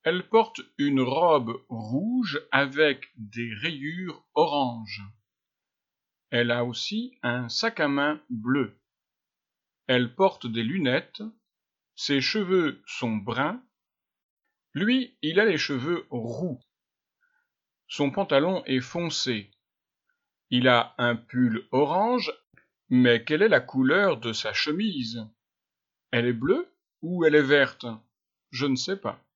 Elle porte une robe rouge avec des rayures orange. Elle a aussi un sac à main bleu. Elle porte des lunettes. Ses cheveux sont bruns. Lui, il a les cheveux roux. Son pantalon est foncé. Il a un pull orange, mais quelle est la couleur de sa chemise? Elle est bleue ou elle est verte? Je ne sais pas.